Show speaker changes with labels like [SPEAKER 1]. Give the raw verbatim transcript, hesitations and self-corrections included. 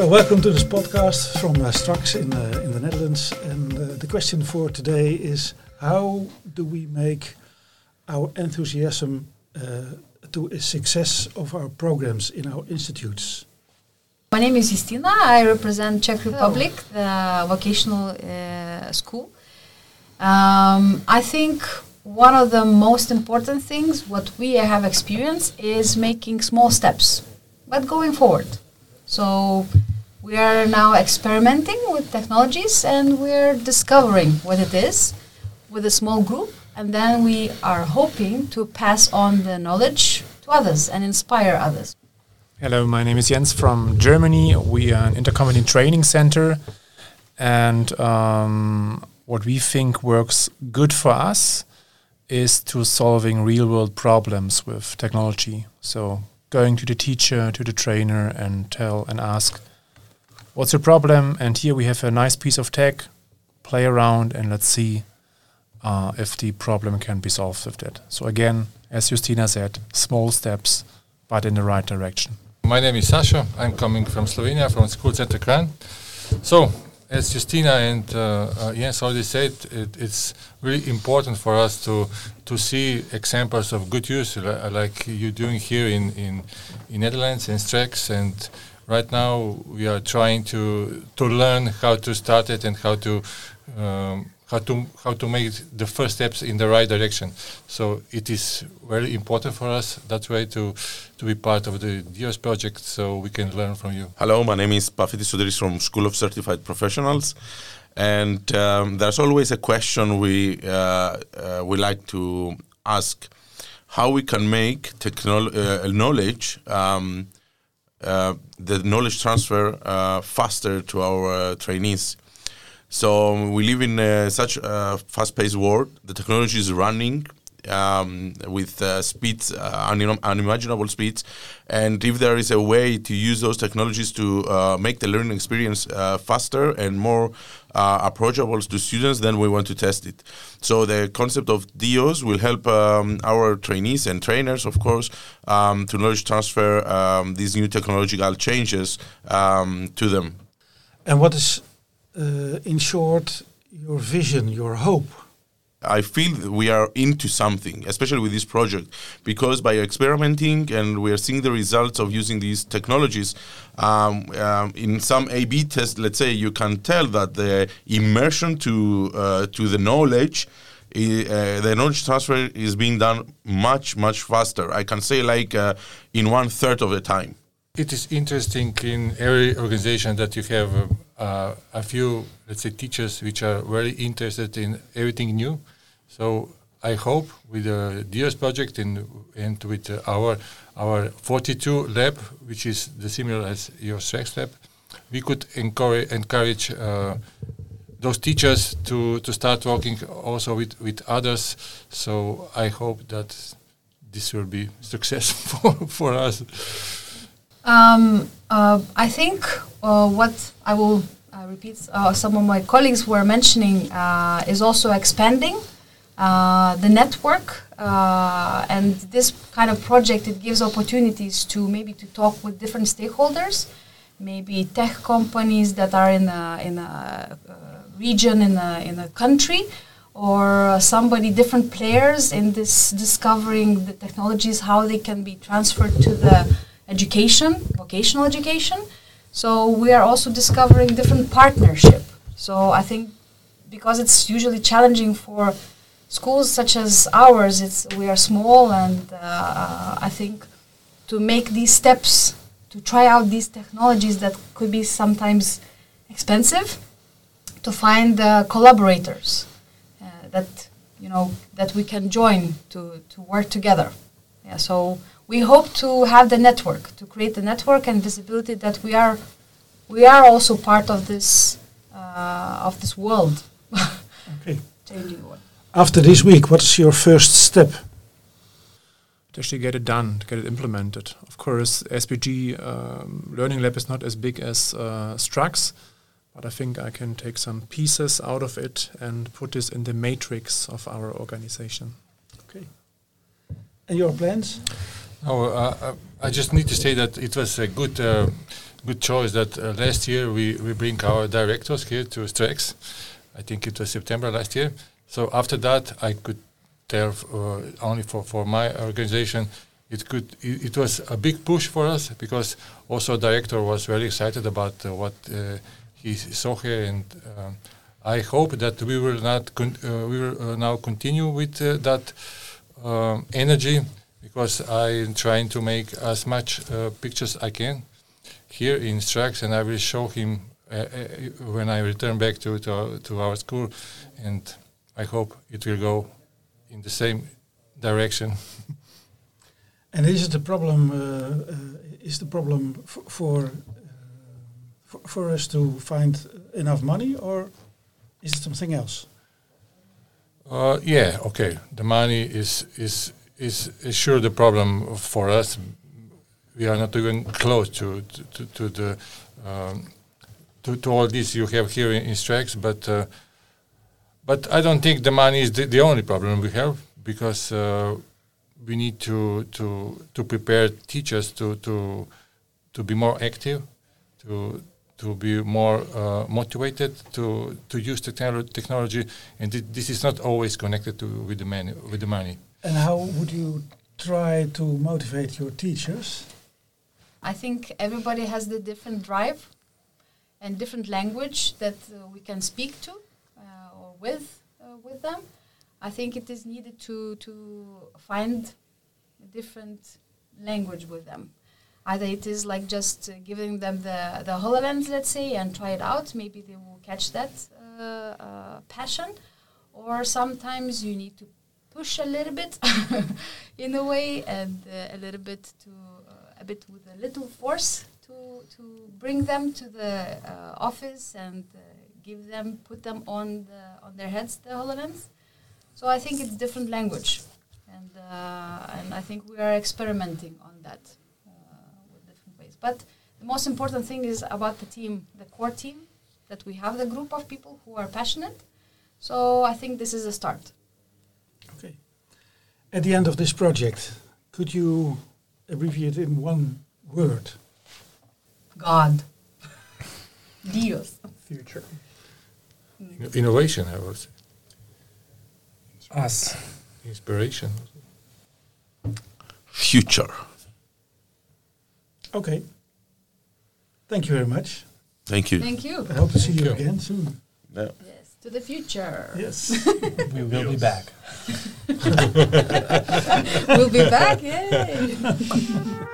[SPEAKER 1] Well, welcome to this podcast from uh, Straks in, uh, in the Netherlands. And uh, the question for today is, how do we make our enthusiasm uh, to a success of our programs in our institutes?
[SPEAKER 2] My name is Justina. I represent Czech Republic, the vocational uh, school. Um, I think one of the most important things what we have experienced is making small steps, but going forward. So we are now experimenting with technologies and we're discovering what it is with a small group, and then we are hoping to pass on the knowledge to others and inspire others.
[SPEAKER 3] Hello, my name is Jens from Germany. We are an intercompany training center, and um, what we think works good for us is to solving real-world problems with technology. So going to the teacher, to the trainer, and tell and ask, what's your problem? And here we have a nice piece of tech, play around, and let's see uh, if the problem can be solved with that. So again, as Justina said, small steps, but in the right direction.
[SPEAKER 4] My name is Sasha. I'm coming from Slovenia, from School Center Kranj. So, as Justina and uh, uh, Jens already said, it, it's really important for us to to see examples of good use, li- like you're doing here in in, in Netherlands and Straks. And right now we are trying to to learn how to start it and how to um, how to how to make the first steps in the right direction. So it is very important for us that way to to be part of the D I O S project, so we can learn from you.
[SPEAKER 5] Hello, my name is Pafiti Soudris from School of Certified Professionals, and um, there's always a question we uh, uh, we like to ask: how we can make technolo- uh, knowledge, um, uh, the knowledge transfer uh, faster to our uh, trainees. So we live in uh, such a fast-paced world. The technology is running um, with uh, speeds, uh, unim- unimaginable speeds. And if there is a way to use those technologies to uh, make the learning experience uh, faster and more uh, approachable to students, then we want to test it. So the concept of D I O S will help um, our trainees and trainers, of course, um, to knowledge transfer um, these new technological changes um, to them.
[SPEAKER 1] And what is, uh, in short, your vision, your hope?
[SPEAKER 5] I feel that we are into something, especially with this project, because by experimenting and we are seeing the results of using these technologies, um, um, in some A B test, let's say, you can tell that the immersion to uh, to the knowledge, I, uh, the knowledge transfer is being done much, much faster. I can say like uh, in one third of the time.
[SPEAKER 4] It is interesting in every organization that you have uh, uh, a few, let's say, teachers which are very interested in everything new. So I hope with the D I O S project and, and with uh, our our forty-two lab, which is the similar as your Straks lab, we could encourage encourage uh, those teachers to, to start working also with, with others. So I hope that this will be successful for us.
[SPEAKER 2] Um, uh, I think uh, what I will uh, repeat, uh, some of my colleagues were mentioning, uh, is also expanding uh, the network. Uh, and this kind of project, it gives opportunities to maybe to talk with different stakeholders, maybe tech companies that are in a, in a uh, region, in a, in a country, or somebody, different players in this discovering the technologies, how they can be transferred to the education, vocational education. So we are also discovering different partnership. So I think because it's usually challenging for schools such as ours, it's we are small, and uh, I think to make these steps, to try out these technologies that could be sometimes expensive, to find uh, collaborators uh, that you know that we can join to, to work together. Yeah, so we hope to have the network, to create the network and visibility that we are, we are also part of this, uh, of this world.
[SPEAKER 1] Okay.
[SPEAKER 2] Changing world.
[SPEAKER 1] After this week, what is your first step?
[SPEAKER 3] To actually get it done, to get it implemented. Of course, S P G um, Learning Lab is not as big as uh, Straks, but I think I can take some pieces out of it and put this in the matrix of our organization.
[SPEAKER 1] Okay. And your plans?
[SPEAKER 4] No, uh, uh, I just need to say that it was a good, uh, good choice that uh, last year we, we bring our directors here to Strex. I think it was September last year. So after that, I could tell uh, only for, for my organization, it could it, it was a big push for us because also director was very excited about uh, what uh, he saw here, and um, I hope that we will not con- uh, we will uh, now continue with uh, that um, energy, because I'm trying to make as much uh, pictures I can here in Strex, and I will show him uh, uh, when I return back to to our, to our school, and I hope it will go in the same direction.
[SPEAKER 1] And is it the problem? Uh, uh, is the problem f- for, uh, for for us to find enough money, or is it something else?
[SPEAKER 4] Uh, yeah, okay. The money is is is, is sure the problem for us. We are not even close to to, to, to the um, to, to all this you have here in, in Strex, but uh, but I don't think the money is the, the only problem we have, because uh, we need to to to prepare teachers to to to be more active, to to be more uh, motivated to to use technolo- technology, and th- this is not always connected to with the money. With the money.
[SPEAKER 1] And how would you try to motivate your teachers?
[SPEAKER 2] I think everybody has the different drive and different language that uh, we can speak to uh, or with uh, with them. I think it is needed to to find a different language with them. Either it is like just uh, giving them the the HoloLens, let's say, and try it out. Maybe they will catch that uh, uh, passion, or sometimes you need to push a little bit in a way, and uh, a little bit to uh, a bit with a little force to to bring them to the uh, office and uh, give them put them on the on their heads the HoloLens. So I think it's different language, and uh, and I think we are experimenting on that uh, with different ways. But the most important thing is about the team, the core team, that we have the group of people who are passionate. So I think this is a start.
[SPEAKER 1] Okay. At the end of this project, could you abbreviate in one word?
[SPEAKER 2] God. Dios.
[SPEAKER 3] Future.
[SPEAKER 4] In- innovation, I would say.
[SPEAKER 3] Us.
[SPEAKER 4] Inspiration.
[SPEAKER 5] Future.
[SPEAKER 1] Okay. Thank you very much.
[SPEAKER 5] Thank you.
[SPEAKER 2] Thank you.
[SPEAKER 1] I hope to see you,
[SPEAKER 4] you.
[SPEAKER 1] again soon.
[SPEAKER 5] Yeah.
[SPEAKER 2] Yes, to the future.
[SPEAKER 1] Yes.
[SPEAKER 3] We will be back.
[SPEAKER 2] We'll be back. Yay.